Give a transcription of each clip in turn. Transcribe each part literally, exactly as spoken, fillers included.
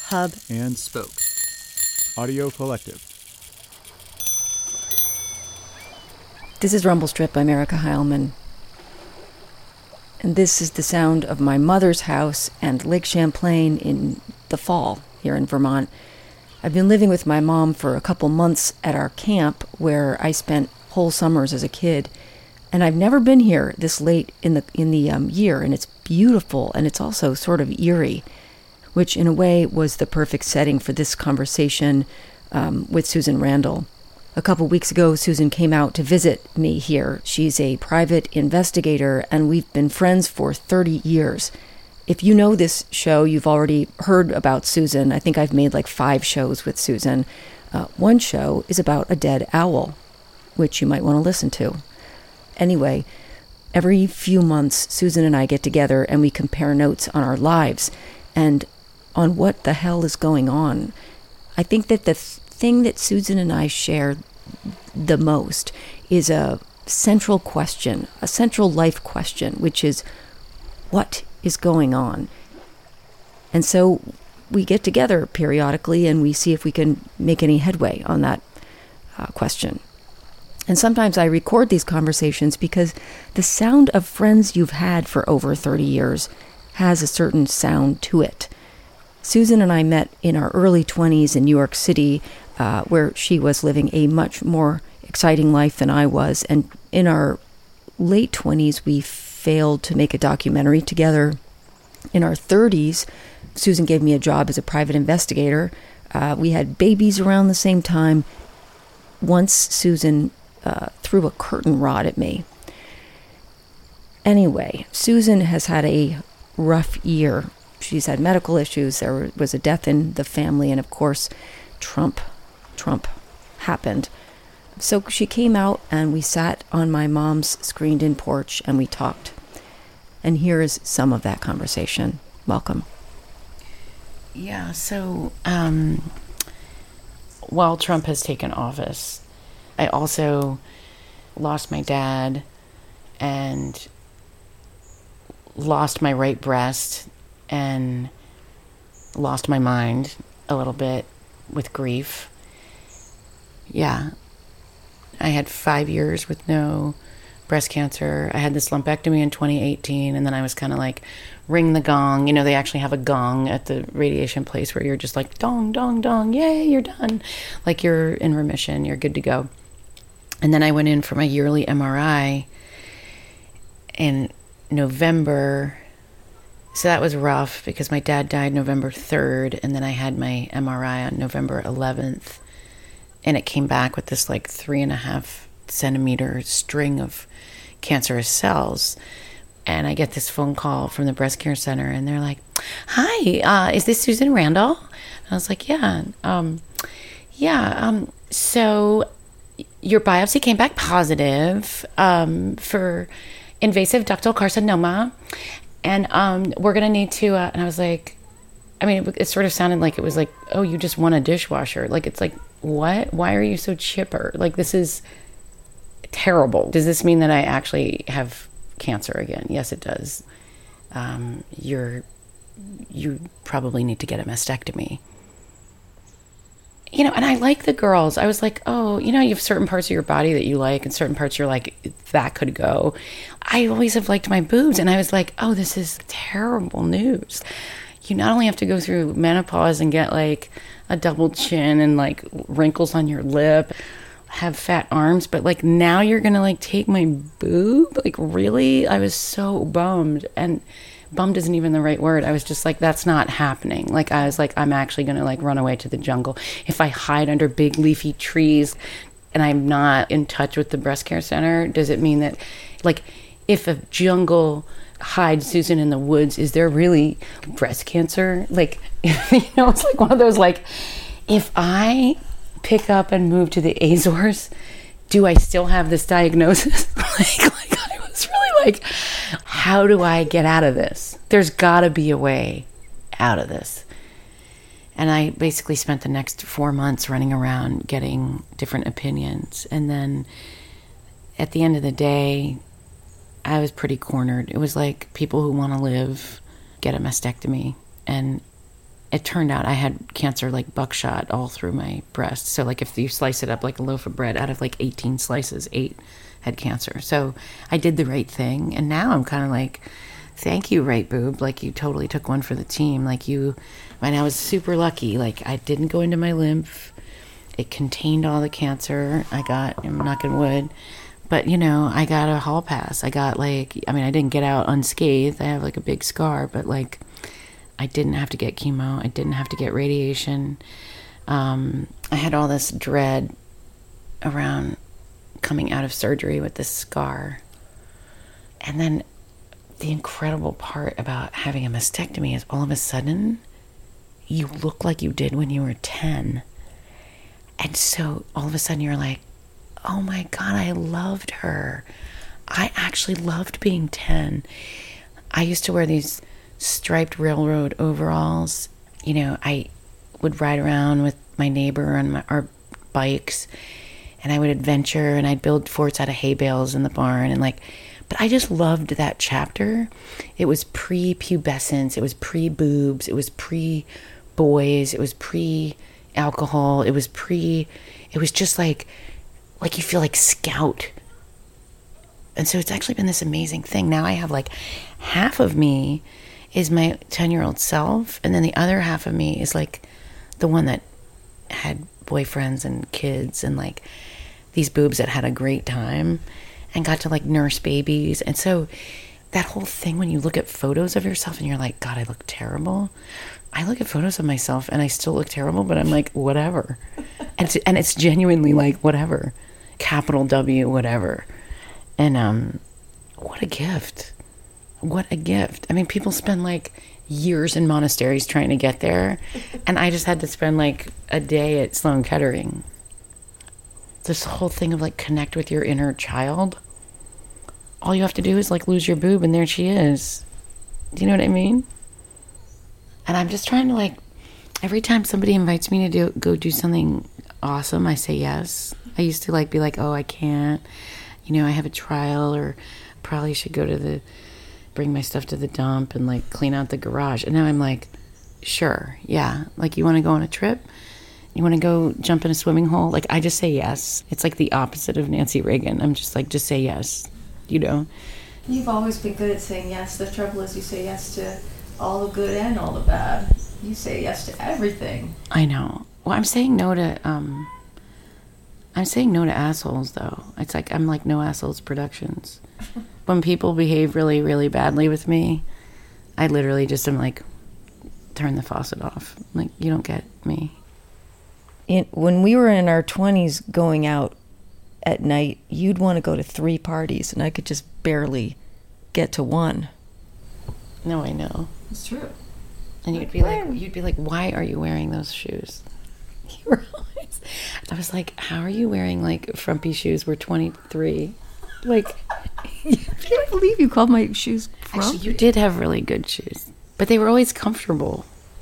Hub, and Spoke. Audio Collective. This is Rumble Strip by Erica Heilman. And this is the sound of my mother's house and Lake Champlain in the fall here in Vermont. I've been living with my mom for a couple months at our camp where I spent whole summers as a kid. And I've never been here this late in the in the um, year, and it's beautiful, and it's also sort of eerie, which in a way was the perfect setting for this conversation um, with Susan Randall. A couple weeks ago, Susan came out to visit me here. She's a private investigator, and we've been friends for thirty years. If you know this show, you've already heard about Susan. I think I've made like five shows with Susan. Uh, one show is about a dead owl, which you might want to listen to. Anyway, every few months, Susan and I get together and we compare notes on our lives and on what the hell is going on. I think that the th- thing that Susan and I share the most is a central question, a central life question, which is, what is going on? And so we get together periodically and we see if we can make any headway on that uh, question. And sometimes I record these conversations because the sound of friends you've had for over thirty years has a certain sound to it. Susan and I met in our early twenties in New York City, uh, where she was living a much more exciting life than I was. And in our late twenties, we failed to make a documentary together. In our thirties, Susan gave me a job as a private investigator. Uh, we had babies around the same time. Once Susan Uh, threw a curtain rod at me. Anyway, Susan has had a rough year. She's had medical issues. There was a death in the family, and of course, Trump, Trump happened. So she came out, and we sat on my mom's screened-in porch, and we talked. And here is some of that conversation. Welcome. Yeah, so um, while Trump has taken office, I also lost my dad and lost my right breast and lost my mind a little bit with grief. Yeah. I had five years with no breast cancer. I had this lumpectomy in twenty eighteen, and then I was kind of like, ring the gong. You know, they actually have a gong at the radiation place where you're just like, dong, dong, dong, yay, you're done. Like you're in remission, you're good to go. And then I went in for my yearly M R I in November. So that was rough because my dad died November third. And then I had my M R I on November eleventh. And it came back with this like three and a half centimeter string of cancerous cells. And I get this phone call from the breast care center. And they're like, hi, uh, is this Susan Randall? And I was like, yeah. Um, yeah. Um, so... your biopsy came back positive um, for invasive ductal carcinoma, and um, we're going to need to, uh, and I was like, I mean, it, it sort of sounded like it was like, oh, you just won a dishwasher. Like, it's like, what? Why are you so chipper? Like, this is terrible. Does this mean that I actually have cancer again? Yes, it does. Um, you're, you probably need to get a mastectomy. You know, and I like the girls. I was like, oh, you know, you have certain parts of your body that you like and certain parts you're like, that could go. I always have liked my boobs. And I was like, oh, this is terrible news. You not only have to go through menopause and get like a double chin and like wrinkles on your lip, have fat arms, but like now you're going to like take my boob? Like really? I was so bummed. And bummed isn't even the right word. I was just like, that's not happening. Like, I was like, I'm actually going to like run away to the jungle. If I hide under big leafy trees and I'm not in touch with the breast care center, does it mean that, like, if a jungle hides Susan in the woods, is there really breast cancer? Like, you know, it's like one of those, like, if I pick up and move to the Azores, do I still have this diagnosis? like, like, I was really like, how do I get out of this? There's got to be a way out of this. And I basically spent the next four months running around getting different opinions. And then at the end of the day, I was pretty cornered. It was like, people who want to live get a mastectomy. And it turned out I had cancer like buckshot all through my breast. So like if you slice it up like a loaf of bread, out of like eighteen slices, eight had cancer. So I did the right thing. And now I'm kind of like, thank you, right boob. Like you totally took one for the team. Like you, and I was super lucky. Like I didn't go into my lymph. It contained all the cancer. I got, I'm knocking wood, but you know, I got a hall pass. I got like, I mean, I didn't get out unscathed. I have like a big scar, but like, I didn't have to get chemo. I didn't have to get radiation. Um, I had all this dread around coming out of surgery with this scar. And then the incredible part about having a mastectomy is all of a sudden, you look like you did when you were ten. And so all of a sudden you're like, oh my God, I loved her. I actually loved being ten. I used to wear these striped railroad overalls. You know, I would ride around with my neighbor on my, our bikes, and I would adventure, and I'd build forts out of hay bales in the barn. And like, but I just loved that chapter. It was pre-pubescence. It was pre-boobs. It was pre-boys. It was pre-alcohol. It was pre, it was just like, like you feel like Scout. And so it's actually been this amazing thing. Now I have like half of me is my ten-year-old self, and then the other half of me is like the one that had boyfriends and kids and like these boobs that had a great time and got to like nurse babies. And so that whole thing, when you look at photos of yourself and you're like, God, I look terrible. I look at photos of myself and I still look terrible, but I'm like, whatever. And it's, and it's genuinely like, whatever. Capital W, whatever. And um, what a gift. What a gift. I mean, people spend like years in monasteries trying to get there. And I just had to spend like a day at Sloan Kettering. This whole thing of like connect with your inner child. All you have to do is like lose your boob and there she is. Do you know what I mean? And I'm just trying to like, every time somebody invites me to do go do something awesome, I say yes. I used to like be like, oh, I can't. You know, I have a trial, or probably should go to the, bring my stuff to the dump and like clean out the garage. And now I'm like, sure, yeah. Like, you want to go on a trip? You want to go jump in a swimming hole? Like, I just say yes. It's like the opposite of Nancy Reagan. I'm just like, just say yes, you know? You've always been good at saying yes. The trouble is you say yes to all the good and all the bad. You say yes to everything. I know. Well, I'm saying no to, um, I'm saying no to assholes, though. It's like, I'm like No Assholes Productions. When people behave really, really badly with me, I literally just am like, turn the faucet off. Like, you don't get me. In, when we were in our twenties going out at night, you'd want to go to three parties, and I could just barely get to one. No, I know. It's true. And you'd be like, you'd be like, why are you wearing those shoes? You were always, I was like, how are you wearing like frumpy shoes? We're twenty-three. Like, I can't believe you called my shoes frumpy. Actually, you did have really good shoes, but they were always comfortable.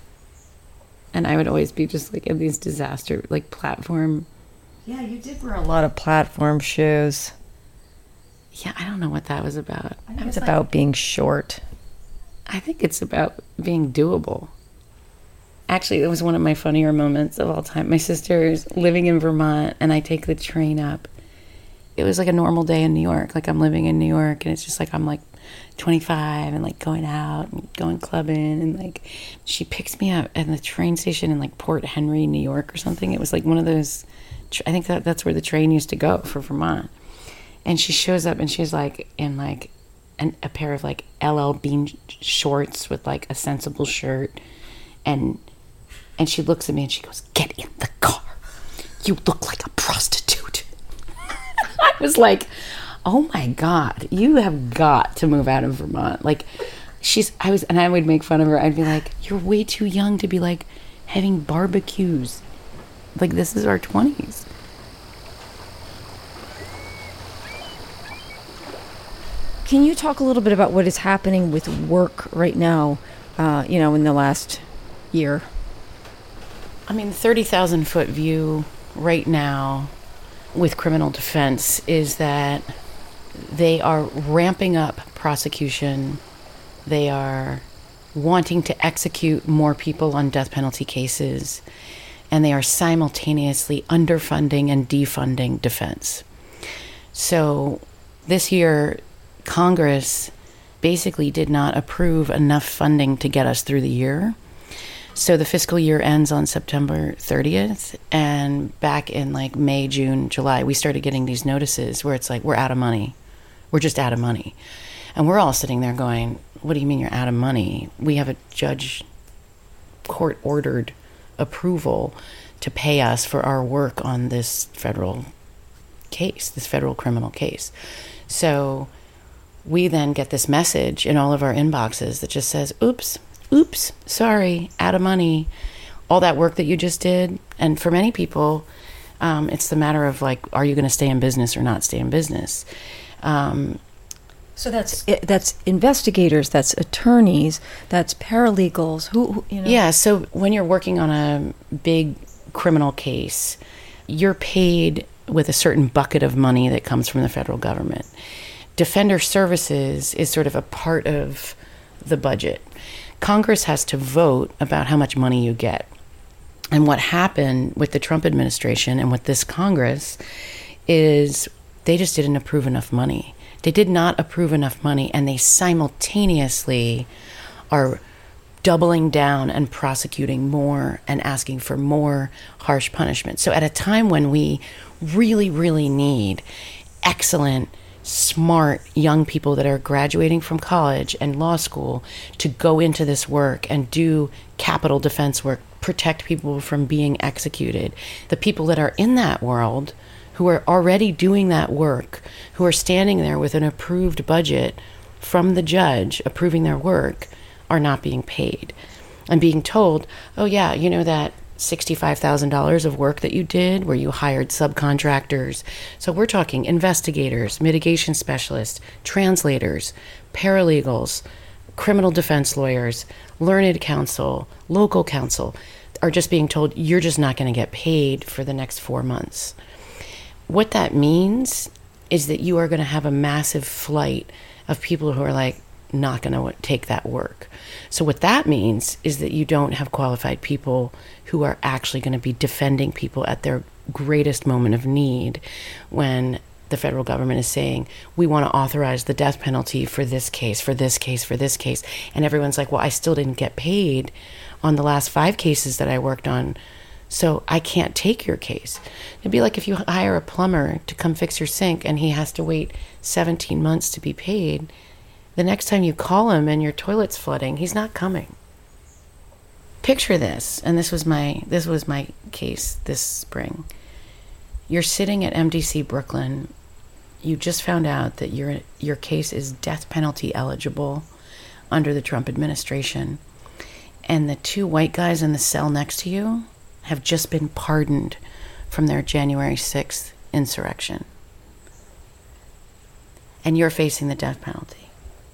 And I would always be just like in these disaster, like platform. Yeah, you did wear a lot of platform shoes. Yeah, I don't know what that was about. I think it's about being short. I think it's about being doable. Actually, it was one of my funnier moments of all time. My sister's living in Vermont, and I take the train up. It was like a normal day in New York. Like, I'm living in New York, and it's just like I'm like twenty-five and like going out and going clubbing, and like she picks me up at the train station in like Port Henry, New York or something. It was like one of those, I think that that's where the train used to go for Vermont. And she shows up, and she's like in like an, a pair of like L L Bean shorts with like a sensible shirt, and and she looks at me and she goes, "Get in the car. You look like a prostitute." I was like, oh my God, you have got to move out of Vermont. Like, she's, I was, and I would make fun of her. I'd be like, you're way too young to be like having barbecues. Like, this is our twenties. Can you talk a little bit about what is happening with work right now, uh, you know, in the last year? I mean, the thirty thousand foot view right now with criminal defense is that they are ramping up prosecution. They are wanting to execute more people on death penalty cases, and they are simultaneously underfunding and defunding defense. So this year, Congress basically did not approve enough funding to get us through the year. So the fiscal year ends on September thirtieth, and back in like May, June, July, we started getting these notices where it's like, we're out of money. We're just out of money. And we're all sitting there going, what do you mean you're out of money? We have a judge court-ordered approval to pay us for our work on this federal case, this federal criminal case. So we then get this message in all of our inboxes that just says, oops, oops, sorry, out of money. All that work that you just did. And for many people, um, it's the matter of like, are you going to stay in business or not stay in business? Um, so that's that's investigators, that's attorneys, that's paralegals. Who, who you know? Yeah. So when you're working on a big criminal case, you're paid with a certain bucket of money that comes from the federal government. Defender services is sort of a part of the budget. Congress has to vote about how much money you get. And what happened with the Trump administration and with this Congress is they just didn't approve enough money. They did not approve enough money, and they simultaneously are doubling down and prosecuting more and asking for more harsh punishment. So at a time when we really, really need excellent, smart young people that are graduating from college and law school to go into this work and do capital defense work, protect people from being executed, the people that are in that world who are already doing that work, who are standing there with an approved budget from the judge approving their work, are not being paid and being told, oh yeah, you know that sixty-five thousand dollars of work that you did where you hired subcontractors. So we're talking investigators, mitigation specialists, translators, paralegals, criminal defense lawyers, learned counsel, local counsel are just being told, you're just not going to get paid for the next four months. What that means is that you are going to have a massive flight of people who are like not going to take that work. So what that means is that you don't have qualified people who are actually going to be defending people at their greatest moment of need when the federal government is saying, we want to authorize the death penalty for this case, for this case, for this case. And everyone's like, well, I still didn't get paid on the last five cases that I worked on, so I can't take your case. It'd be like if you hire a plumber to come fix your sink and he has to wait seventeen months to be paid. The next time you call him and your toilet's flooding, he's not coming. Picture this, and this was my this was my case this spring. You're sitting at M D C Brooklyn. You just found out that your your case is death penalty eligible under the Trump administration. And the two white guys in the cell next to you have just been pardoned from their January sixth insurrection. And you're facing the death penalty.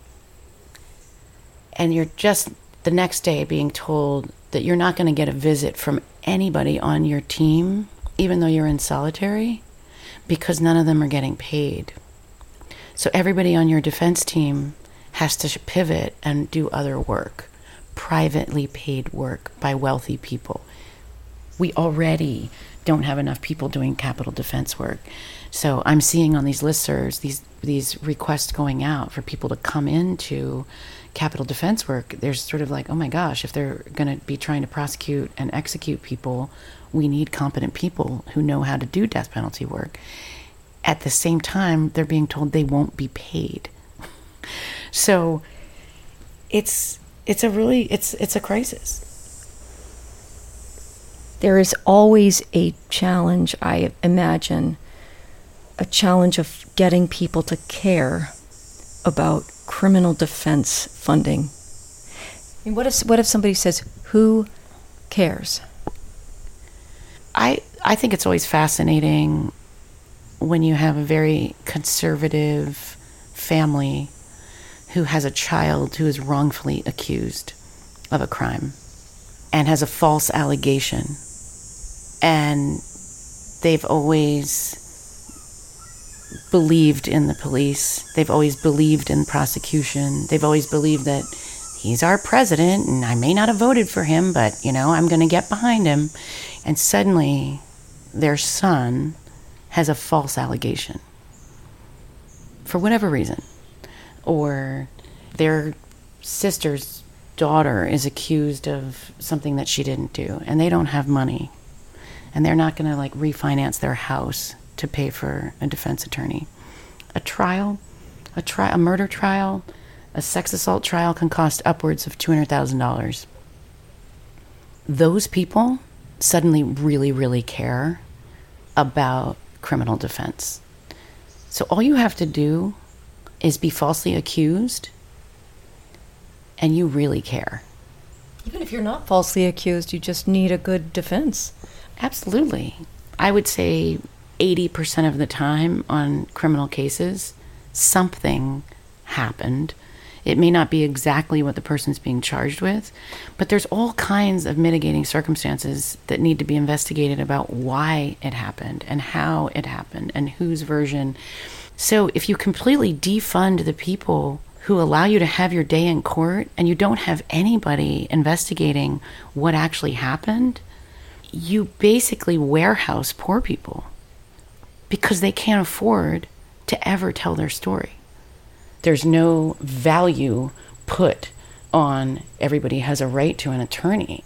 And you're just the next day being told that you're not going to get a visit from anybody on your team, even though you're in solitary, because none of them are getting paid. So everybody on your defense team has to pivot and do other work, privately paid work by wealthy people. We already don't have enough people doing capital defense work. So I'm seeing on these listservs, these these requests going out for people to come into capital defense work. There's sort of like, oh my gosh, if they're going to be trying to prosecute and execute people, we need competent people who know how to do death penalty work. At the same time, they're being told they won't be paid. So it's it's a really it's it's a crisis. There is always a challenge, I imagine, a challenge of getting people to care about criminal defense funding. I mean, what if what if somebody says, who cares? I I think it's always fascinating when you have a very conservative family who has a child who is wrongfully accused of a crime and has a false allegation. And they've always believed in the police. They've always believed in prosecution. They've always believed that he's our president, and I may not have voted for him, but, you know, I'm going to get behind him. And suddenly, their son has a false allegation for whatever reason. Or their sister's daughter is accused of something that she didn't do, and they don't have money. And they're not going to, like, refinance their house to pay for a defense attorney. A trial, a, tri- a murder trial, a sex assault trial can cost upwards of two hundred thousand dollars. Those people suddenly really, really care about criminal defense. So all you have to do is be falsely accused, and you really care. Even if you're not falsely accused, you just need a good defense. Absolutely. I would say eighty percent of the time on criminal cases, something happened. It may not be exactly what the person's being charged with, but there's all kinds of mitigating circumstances that need to be investigated about why it happened and how it happened and whose version. So if you completely defund the people who allow you to have your day in court and you don't have anybody investigating what actually happened, you basically warehouse poor people because they can't afford to ever tell their story. There's no value put on everybody has a right to an attorney.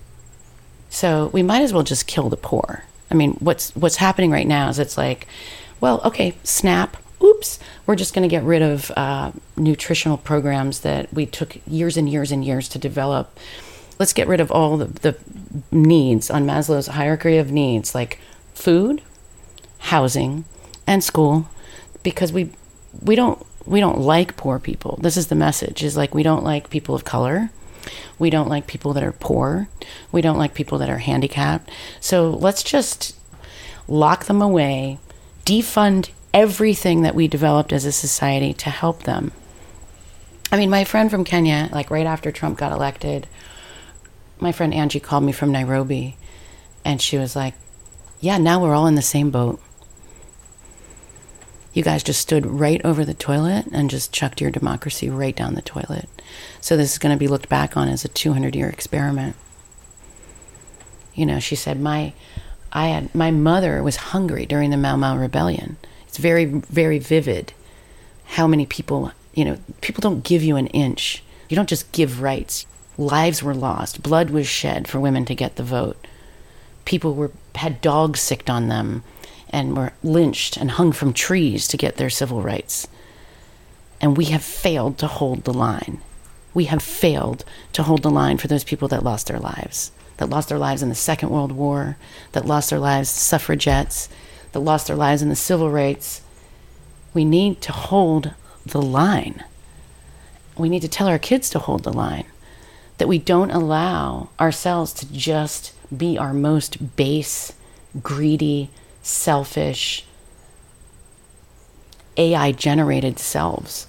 So we might as well just kill the poor. I mean, what's what's happening right now is it's like, well, okay, SNAP, oops, we're just going to get rid of uh, nutritional programs that we took years and years and years to develop. Let's get rid of all the, the needs on Maslow's hierarchy of needs, like food, housing, and school, because we we don't we don't like poor people. This is the message, is like we don't like people of color. We don't like people that are poor. We don't like people that are handicapped. So let's just lock them away, defund everything that we developed as a society to help them. I mean, my friend from Kenya, like right after Trump got elected, my friend Angie called me from Nairobi, and she was like, yeah, now we're all in the same boat. You guys just stood right over the toilet and just chucked your democracy right down the toilet. So this is going to be looked back on as a two hundred year experiment. You know, she said, my I had my mother was hungry during the Mau Mau Rebellion. It's very, very vivid how many people, you know, people don't give you an inch. You don't just give rights. Lives were lost. Blood was shed for women to get the vote. People were had dogs sicked on them and were lynched and hung from trees to get their civil rights. And we have failed to hold the line. We have failed to hold the line for those people that lost their lives, that lost their lives in the Second World War, that lost their lives as suffragettes, that lost their lives in the civil rights. We need to hold the line. We need to tell our kids to hold the line, that we don't allow ourselves to just be our most base, greedy, selfish, A I-generated selves.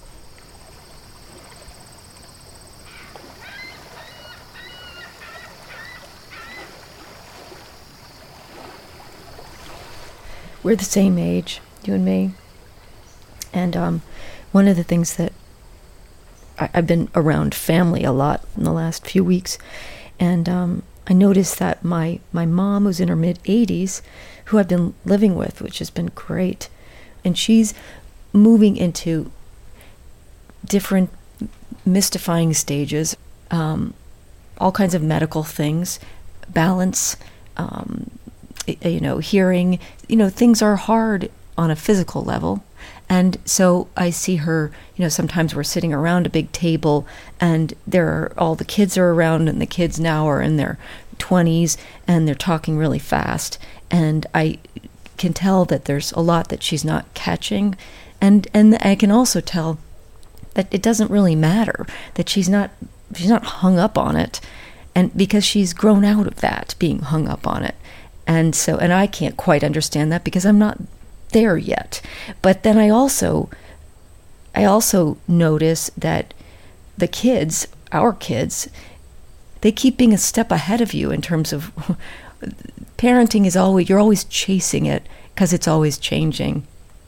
We're the same age, you and me. And um, one of the things that I, I've been around family a lot in the last few weeks, and um, I noticed that my, my mom, who's in her mid-eighties, who I've been living with, which has been great, and she's moving into different mystifying stages, um, all kinds of medical things, balance, um, you know, hearing, you know, things are hard on a physical level. And so I see her, you know, sometimes we're sitting around a big table and there are all the kids are around, and the kids now are in their twenties and they're talking really fast. And I can tell that there's a lot that she's not catching. And, and I can also tell that it doesn't really matter, that she's not, she's not hung up on it. And because she's grown out of that, being hung up on it. And so, and I can't quite understand that because I'm not there yet. But then I also, I also notice that the kids, our kids, they keep being a step ahead of you in terms of parenting is always, you're always chasing it because it's always changing.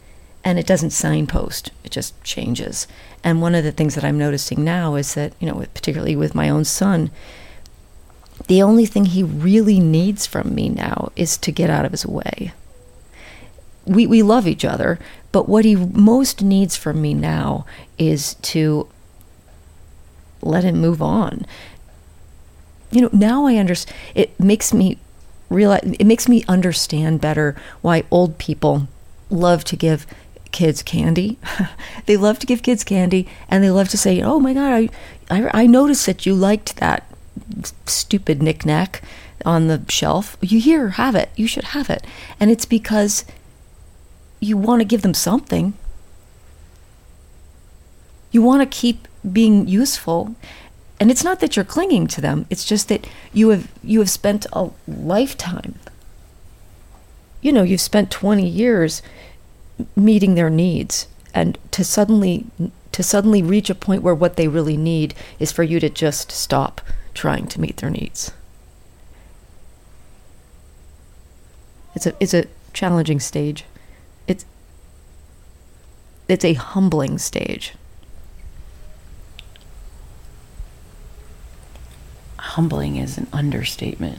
and it doesn't signpost, it just changes. And one of the things that I'm noticing now is that, you know, particularly with my own son, the only thing he really needs from me now is to get out of his way. We we love each other, but what he most needs from me now is to let him move on. You know, now I understand. It makes me realize. It makes me understand better why old people love to give kids candy. They love to give kids candy, and they love to say, "Oh my God, I, I, I noticed that you liked that stupid knick-knack on the shelf. You here, have it. You should have it." And it's because you want to give them something. You want to keep being useful. And it's not that you're clinging to them. It's just that you have you have spent a lifetime. You know, you've spent twenty years meeting their needs, and to suddenly to suddenly reach a point where what they really need is for you to just stop trying to meet their needs. It's a it's a challenging stage. It's it's a humbling stage. Humbling is an understatement.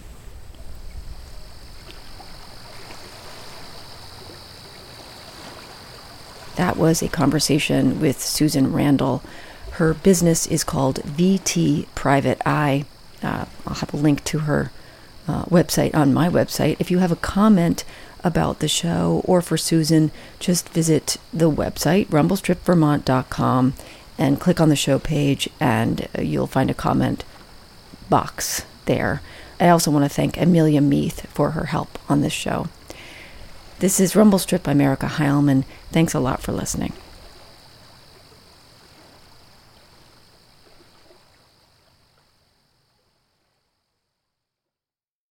That was a conversation with Susan Randall. Her business is called V T Private Eye. Uh, I'll have a link to her uh, website on my website. If you have a comment about the show or for Susan, just visit the website, rumble strip vermont dot com, and click on the show page, and uh, you'll find a comment box there. I also want to thank Amelia Meath for her help on this show. This is Rumble Strip. I'm Erica Heilman. Thanks a lot for listening.